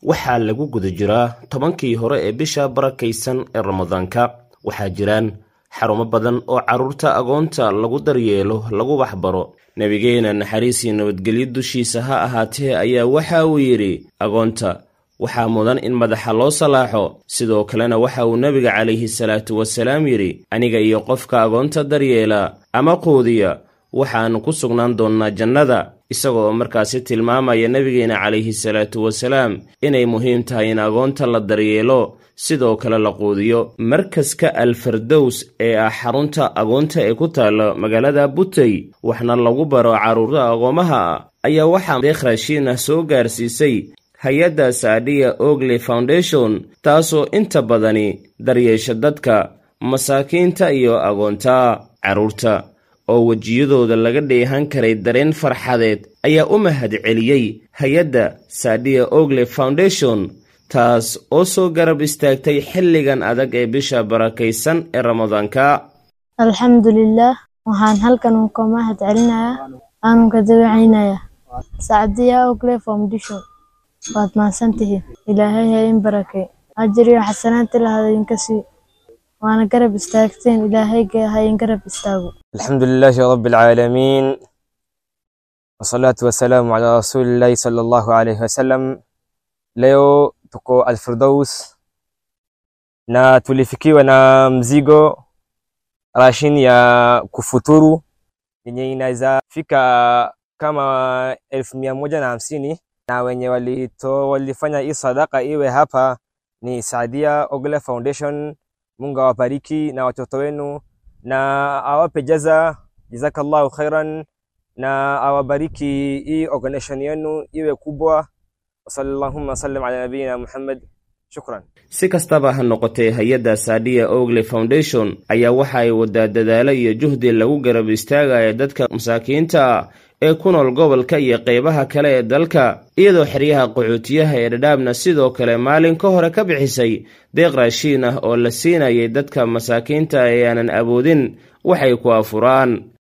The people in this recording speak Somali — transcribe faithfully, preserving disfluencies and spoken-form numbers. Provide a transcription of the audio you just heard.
waxaa lagu guda jiraa tobankii hore ee bisha barakaysan ee ramadaanka. waxaa jiraan xarumo badan oo carruurta agoonta lagu daryeelo lagu waxbaro. nabigeena naxariis iyo nabadgelyo dushiisa ha ahaatee ayaa waxa uu yidhi agoonta waxaa mudan in madaxa loo salaaxo. sidoo kalena waxa uu nabiga calayhi salaatu wasalaam yidhi aniga iyo qofka agoonta daryeela ama quudiya waxaannu ku sugnaan doonnaa jannada, isagoo markaasi tilmaamaya nabigeena calayhi salaatu wasalaam inay muhiim tahay in agoonta la daryeelo sidoo kale la quudiyo. markaska alfardows ee ah xarunta agoonta ee ku taalla magaalada butey waxna lagu baro carruurta agoomaha ah ayaa waxaa deeq raashiin ah soo gaarsiisay hay-adda Saadia Ogle Foundation, taasoo inta badani daryeesha dadka masaakiinta iyo agoonta. carruurta oo wejiyadooda laga dheehan karay dareen farxadeed ayaa u mahadceliyey hay-adda Saadia Ogle Foundation, taas oo soo garab istaagtay xilligan adag ee bisha barakaysan ee ramadaanka. alxamdulillaah, waxaan halkan u ka mahadcelinayaa aanun ka dawacaynayaa Saadia Ogle Foundation. waad mahadsantihiin, ilaahay ha idin barakay, ajir iyo xasanaad ilaahay idinka sii, waana garab istaagteen, ilaahay ha idin garab istaago. alxamdulilaahi rabbil caalamiin, wasalaatu wasalaamu calaa rasuulillaahi sala allahu alayhi wasallam. Leo tuko Alfirdaus na tulifikiwa na mzigo rashin ya kufuturu yenye inaweza fika kama elfu mia moja na hamsini, na wenye walito walifanya hii sadaka iwe hapa ni Saadia Ogle Foundation. Mungu awabariki na watoto wenu na awape jaza, jazakallahu khairan, na awabariki hii organization yenu iwe kubwa. sallallahu wa sallam ala nabiyina Muhammad. shukran. si kastaba ha noqotee hay-adda Saadia Ogle Foundation ayaa waxa ay wadaa dadaalo iyo juhdi lagu garab istaagaya dadka masaakiinta ee ku nool gobolka iyo qaybaha kale ee dalka, iyadoo xeryaha qaxootiyaha ee Dhadhaabna sidoo kale maalin ka hore ka bixisay deeq raashiin ah oo la siinayay dadka masaakiinta ee aanan awoodin waxay ku afuraan.